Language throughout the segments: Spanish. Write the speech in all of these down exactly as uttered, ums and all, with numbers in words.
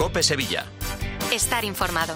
COPE Sevilla. Estar informado.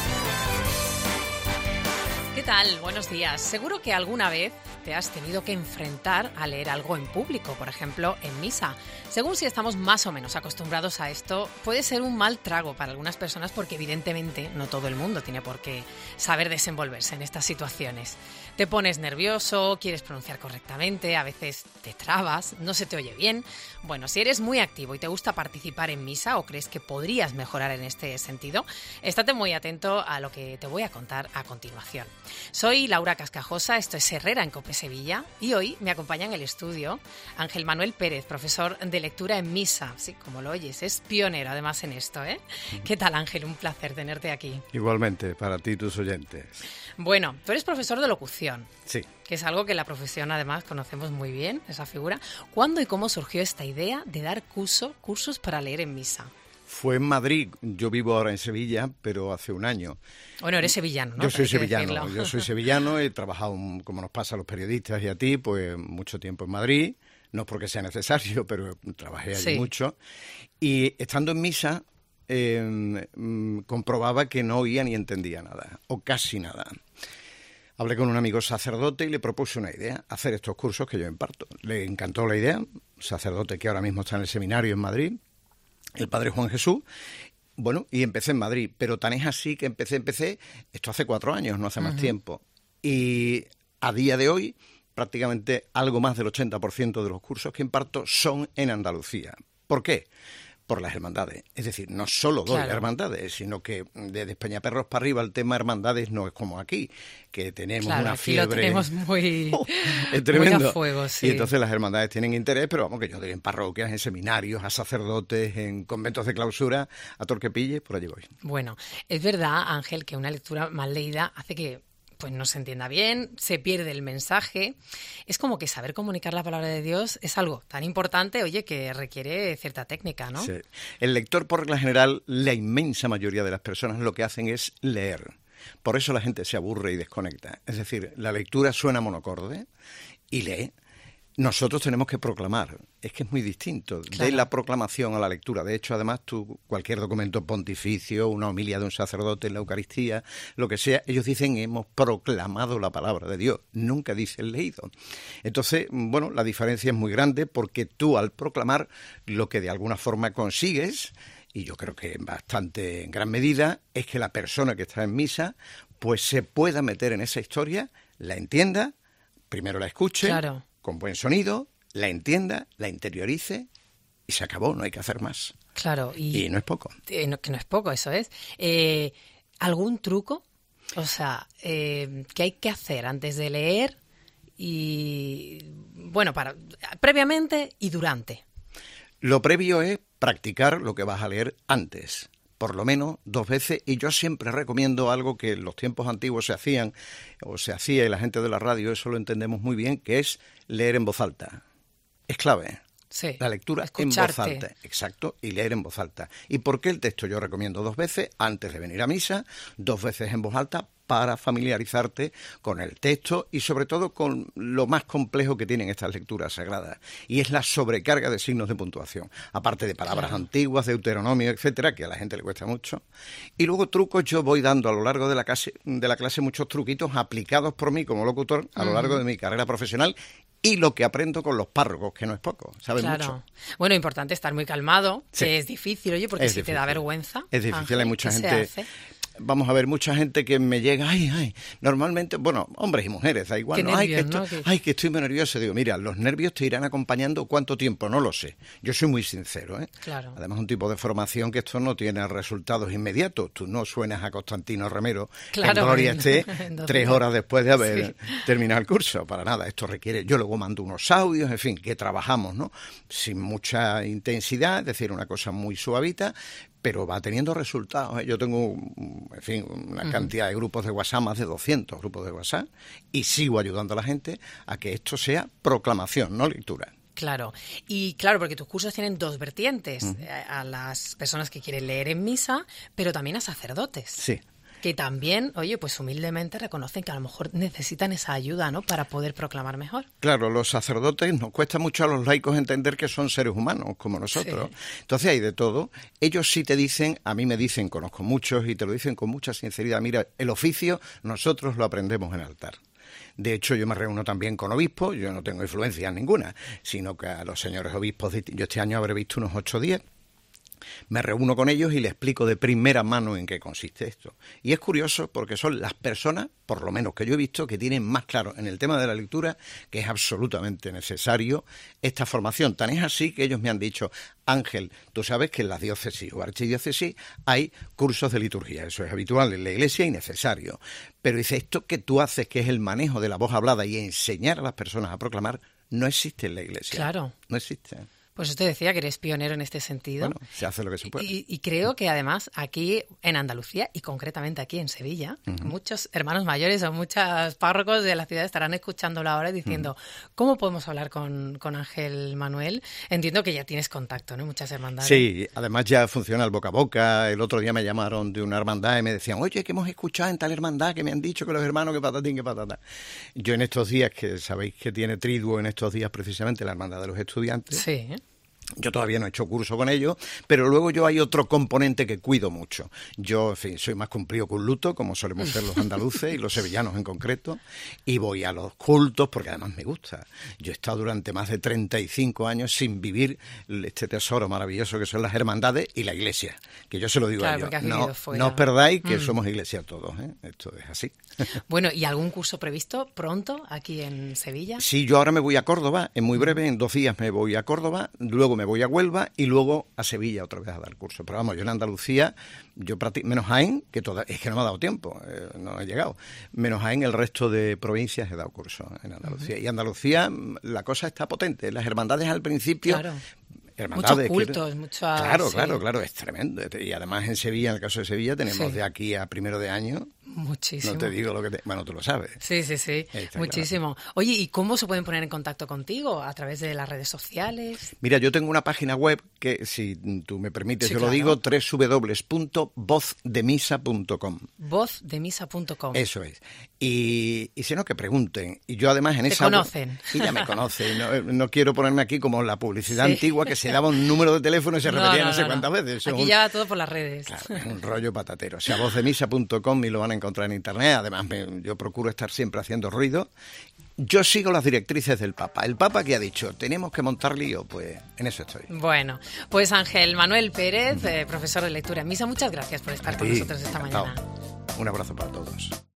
¿Qué tal? Buenos días. Seguro que alguna vez te has tenido que enfrentar a leer algo en público, por ejemplo, en misa. Según si estamos más o menos acostumbrados a esto, puede ser un mal trago para algunas personas porque evidentemente no todo el mundo tiene por qué saber desenvolverse en estas situaciones. Te pones nervioso, quieres pronunciar correctamente, a veces te trabas, no se te oye bien. Bueno, si eres muy activo y te gusta participar en misa o crees que podrías mejorar en este sentido, estate muy atento a lo que te voy a contar a continuación. Soy Laura Cascajosa, esto es Herrera en COPE Sevilla y hoy me acompaña en el estudio Ángel Manuel Pérez, profesor de lectura en misa. Sí, como lo oyes, es pionero además en esto, ¿eh? ¿Qué tal, Ángel? Un placer tenerte aquí. Igualmente, para ti y tus oyentes. Bueno, tú eres profesor de locución. Sí. Que es algo que en la profesión además conocemos muy bien, esa figura. ¿Cuándo y cómo surgió esta idea de dar curso, cursos para leer en misa? Fue en Madrid. Yo vivo ahora en Sevilla, pero hace un año. Bueno, eres sevillano, ¿no? Yo soy sevillano, decirlo. yo soy sevillano, he trabajado, como nos pasa a los periodistas y a ti, pues mucho tiempo en Madrid, no porque sea necesario, pero trabajé allí Sí. mucho. Y estando en misa, eh, mm, comprobaba que no oía ni entendía nada, o casi nada. Hablé con un amigo sacerdote y le propuse una idea, hacer estos cursos que yo imparto. Le encantó la idea, sacerdote que ahora mismo está en el seminario en Madrid, el padre Juan Jesús. Bueno, y empecé en Madrid, pero tan es así que empecé, empecé, esto hace cuatro años, no hace más Uh-huh. tiempo. Y a día de hoy, prácticamente algo más del ochenta por ciento de los cursos que imparto son en Andalucía. ¿Por qué? Por las hermandades. Es decir, no solo doy Claro. hermandades, sino que desde Peñaperros para arriba el tema hermandades no es como aquí, que tenemos Claro, una aquí fiebre. lo tenemos muy, Oh, es muy tremendo. a fuego, sí. Y entonces las hermandades tienen interés, pero vamos, que yo doy en parroquias, en seminarios, a sacerdotes, en conventos de clausura, a todo el que pille, por allí voy. Bueno, es verdad, Ángel, que una lectura mal leída hace que pues no se entienda bien, se pierde el mensaje. Es como que saber comunicar la palabra de Dios es algo tan importante, oye, que requiere cierta técnica, ¿no? Sí. El lector, por regla general, la inmensa mayoría de las personas lo que hacen es leer. Por eso la gente se aburre y desconecta. Es decir, la lectura suena monocorde y lee. Nosotros tenemos que proclamar. Es que es muy distinto. Claro. De la proclamación a la lectura. De hecho, además, tú, cualquier documento pontificio, una homilia de un sacerdote en la Eucaristía, lo que sea, ellos dicen hemos proclamado la palabra de Dios. Nunca dicen leído. Entonces, bueno, la diferencia es muy grande porque tú al proclamar lo que de alguna forma consigues, y yo creo que bastante en gran medida, es que la persona que está en misa pues se pueda meter en esa historia, la entienda, primero la escuche, Claro. con buen sonido, la entienda, la interiorice y se acabó, no hay que hacer más. Claro, y, Y no es poco. eh, no, que no es poco, eso es. Eh, ¿Algún truco? O sea, eh, ¿qué hay que hacer antes de leer? Y, bueno, para previamente y durante. Lo previo es practicar lo que vas a leer antes, por lo menos dos veces, y yo siempre recomiendo algo que en los tiempos antiguos se hacían, o se hacía, y la gente de la radio eso lo entendemos muy bien, que es leer en voz alta. Es clave. Sí. La lectura Escucharte. en voz alta, exacto, y leer en voz alta. ¿Y por qué el texto? Yo recomiendo dos veces antes de venir a misa, dos veces en voz alta para familiarizarte con el texto y sobre todo con lo más complejo que tienen estas lecturas sagradas, y es la sobrecarga de signos de puntuación, aparte de palabras Claro. antiguas, Deuteronomio, etcétera, que a la gente le cuesta mucho. Y luego trucos, yo voy dando a lo largo de la clase, de la clase muchos truquitos aplicados por mí como locutor a lo largo de mi carrera profesional. Y lo que aprendo con los párrocos, que no es poco, ¿sabes? Claro. Mucho. Bueno, importante estar muy calmado, Sí. que es difícil, oye, porque Es si te da difícil. vergüenza. Es difícil, Ángel, hay mucha ¿qué se gente... hace? Vamos a ver, mucha gente que me llega, ay, ay, normalmente, bueno, hombres y mujeres, da igual, Qué ¿no? Ay, que nervios, estoy, ¿no? Que- ay, que estoy muy nervioso. Digo, mira, los nervios te irán acompañando ¿cuánto tiempo? No lo sé. Yo soy muy sincero, ¿eh? Claro. Además, un tipo de formación que esto no tiene resultados inmediatos. Tú no suenas a Constantino Romero, Claro, que en gloria bueno, esté entonces- tres horas después de haber Sí. terminado el curso. Para nada, esto requiere, yo luego mando unos audios, en fin, que trabajamos, ¿no? Sin mucha intensidad, es decir, una cosa muy suavita, pero va teniendo resultados, ¿eh? Yo tengo, en fin, una Ujú. cantidad de grupos de WhatsApp, más de doscientos grupos de WhatsApp, y sigo ayudando a la gente a que esto sea proclamación, no lectura. Claro, y claro, porque tus cursos tienen dos vertientes, Ujú. eh, a las personas que quieren leer en misa, pero también a sacerdotes. Sí. Que también, oye, pues humildemente reconocen que a lo mejor necesitan esa ayuda, ¿no?, para poder proclamar mejor. Claro, los sacerdotes nos cuesta mucho a los laicos entender que son seres humanos como nosotros. Sí. Entonces hay de todo. Ellos sí te dicen, a mí me dicen, conozco muchos y te lo dicen con mucha sinceridad, mira, el oficio nosotros lo aprendemos en altar. De hecho, yo me reúno también con obispos, yo no tengo influencia ninguna, sino que a los señores obispos, yo este año habré visto unos ocho o diez, me reúno con ellos y les explico de primera mano en qué consiste esto. Y es curioso porque son las personas, por lo menos que yo he visto, que tienen más claro en el tema de la lectura que es absolutamente necesario esta formación. Tan es así que ellos me han dicho, Ángel, tú sabes que en las diócesis o archidiócesis hay cursos de liturgia, eso es habitual en la Iglesia y necesario. Pero dice, esto que tú haces, que es el manejo de la voz hablada y enseñar a las personas a proclamar, no existe en la Iglesia. Claro. No existe. Pues usted decía que eres pionero en este sentido. Bueno, se hace lo que se puede. Y, y creo que además aquí en Andalucía y concretamente aquí en Sevilla, uh-huh. muchos hermanos mayores o muchos párrocos de la ciudad estarán escuchándolo ahora diciendo, uh-huh. ¿cómo podemos hablar con, con Ángel Manuel? Entiendo que ya tienes contacto, ¿no? Muchas hermandades. Sí, además ya funciona el boca a boca. El otro día me llamaron de una hermandad y me decían, oye, que hemos escuchado en tal hermandad que me han dicho que los hermanos que patatín, que patata. Yo en estos días, que sabéis que tiene triduo en estos días precisamente la hermandad de los estudiantes. Sí, yo todavía no he hecho curso con ellos, pero luego yo hay otro componente que cuido mucho. Yo, en fin, soy más cumplido que un luto, como solemos ser los andaluces y los sevillanos en concreto, y voy a los cultos porque además me gusta. Yo he estado durante más de treinta y cinco años sin vivir este tesoro maravilloso que son las hermandades y la iglesia, que yo se lo digo claro, a ellos. No, no os perdáis que mm. somos iglesia todos, ¿eh? Esto es así. Bueno, ¿y algún curso previsto pronto aquí en Sevilla? Sí, yo ahora me voy a Córdoba, en muy breve, en dos días me voy a Córdoba, luego me voy a Huelva y luego a Sevilla otra vez a dar curso. Pero vamos, yo en Andalucía, yo practic- menos Jaén, que toda, es que no me ha dado tiempo, eh, no he llegado, menos Jaén, el resto de provincias he dado curso en Andalucía. Uh-huh. Y Andalucía, la cosa está potente. Las hermandades al principio... Claro. Hermandades, muchos cultos, muchas... Claro, sí. claro, claro, es tremendo. Y además en Sevilla, en el caso de Sevilla, tenemos sí. de aquí a primero de año... Muchísimo. No te digo lo que te... Bueno, tú lo sabes. Sí, sí, sí, muchísimo. Claro. Oye, ¿y cómo se pueden poner en contacto contigo? ¿A través de las redes sociales? Mira, yo tengo una página web que, si tú me permites, sí, yo claro. lo digo, doble u doble u doble u punto voz de misa punto com. voz de misa punto com. Eso es. Y, y si no, que pregunten. Y yo además en ¿Te esa... conocen? Y ya me conocen. No, no quiero ponerme aquí como la publicidad sí. antigua que se daba un número de teléfono y se no, repetía no, no sé no, cuántas no. veces. Eso aquí un... ya va todo por las redes. Claro, es un rollo patatero. O sea, voz de misa punto com y lo van a encontrar en internet. Además, me, yo procuro estar siempre haciendo ruido. Yo sigo las directrices del Papa. El Papa que ha dicho, tenemos que montar lío, pues en eso estoy. Bueno, pues Ángel Manuel Pérez, eh, profesor de lectura en misa, muchas gracias por estar con sí, nosotros esta encantado. mañana. Un abrazo para todos.